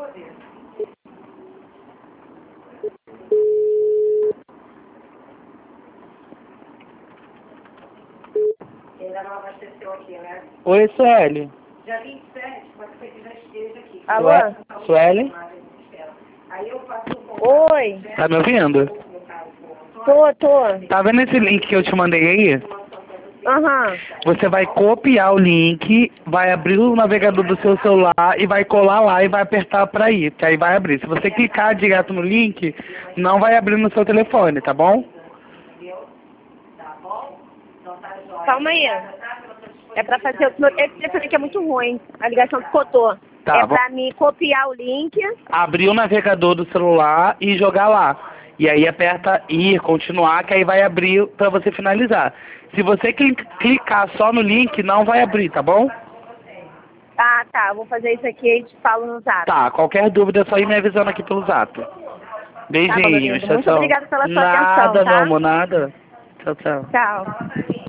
Ainda não abasteceu aqui, né? Oi, Sueli. Dia 27, pode ser que já esteja aqui. Alô? Sueli? Aí eu faço um Oi. Tá me ouvindo? Tô. Tá vendo esse link que eu te mandei aí? Aham. Você vai copiar o link, vai abrir o navegador do seu celular e vai colar lá e vai apertar pra ir, que aí vai abrir. Se você clicar direto no link, não vai abrir no seu telefone, tá bom? Calma aí. É pra fazer... Esse telefone aqui é muito ruim. A ligação descotou. Tá, É pra mim copiar o link. Abrir o navegador do celular e jogar lá. E aí aperta ir, continuar, que aí vai abrir pra você finalizar. Se você clicar só no link, não vai abrir, tá bom? Tá. Vou fazer isso aqui e te falo no zap. Tá, qualquer dúvida é só ir me avisando aqui pelo zap. Tá, Beijinhos, muito tchau. obrigada pela sua Nada, atenção, tá? meu amor, nada. Tchau. Tchau.